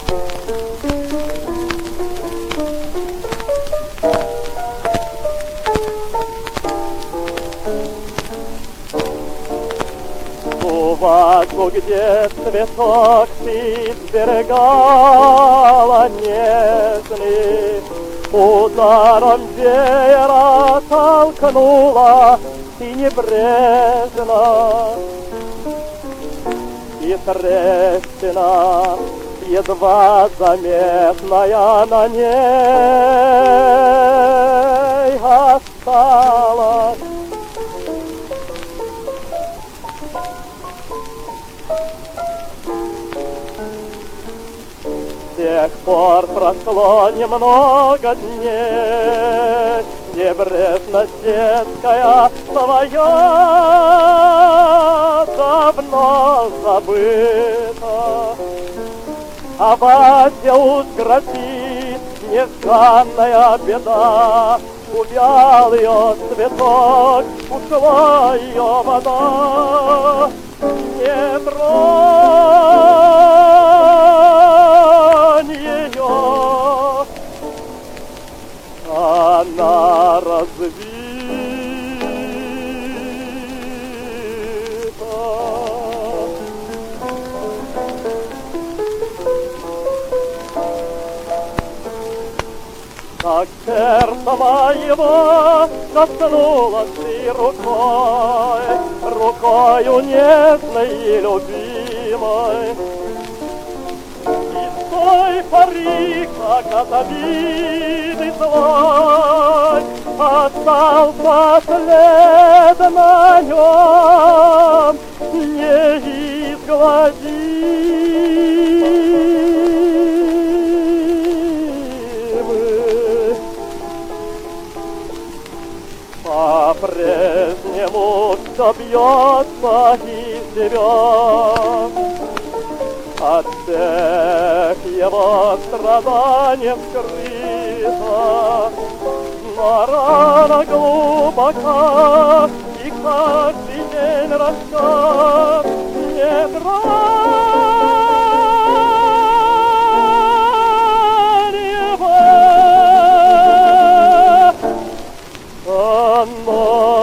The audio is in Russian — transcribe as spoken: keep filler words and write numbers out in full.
Свадьбу, где цветок ты сберегала нежный, ударом веера толкнула и небрежно. И трещина, едва заметная на ней, осталась. С тех пор прошло немного дней, небрежность детская твоя давно забыта. А Васе уж грозит нежданная беда, увял ее цветок, ушла ее вода. Не тронь ее, она разбита. Так сердце моего коснулась ты рукой, рукою нежной и любимой. И с той поры, как от обиды злой, остался след на нем неизгладимый. По-прежнему все бьется и живет, от всех его страданий скрыто, но рана глубока, и каждый день растет. Не тронь его, оно